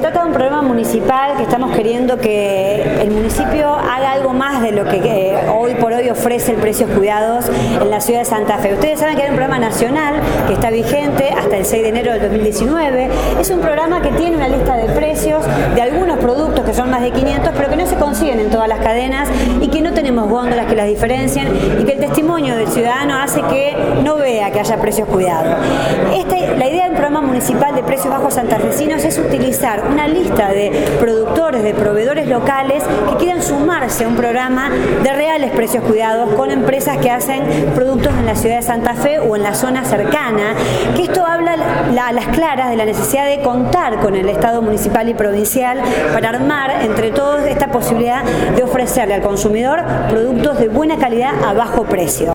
trata de un programa municipal que estamos queriendo que el municipio haga algo más de lo que hoy por hoy ofrece el Precios Cuidados en la ciudad de Santa Fe. Ustedes saben que hay un programa nacional que está vigente hasta el 6 de enero del 2019. Es un programa que tiene una lista de precios de algunos productos que son más de 500, pero que no se consiguen en todas las cadenas y que no tenemos góndolas que las diferencian y que el testimonio del ciudadano hace que no vea que haya precios cuidados. La idea del programa municipal de precios bajos santafesinos es utilizar una lista de productores, de proveedores locales que quieran sumarse a un programa de reales precios cuidados con empresas que hacen productos en la ciudad de Santa Fe o en la zona cercana, que esto habla a las claras de la necesidad de contar con el Estado municipal y provincial para armar entre todos esta posibilidad de ofrecerle al consumidor productos de buena calidad a bajo precio.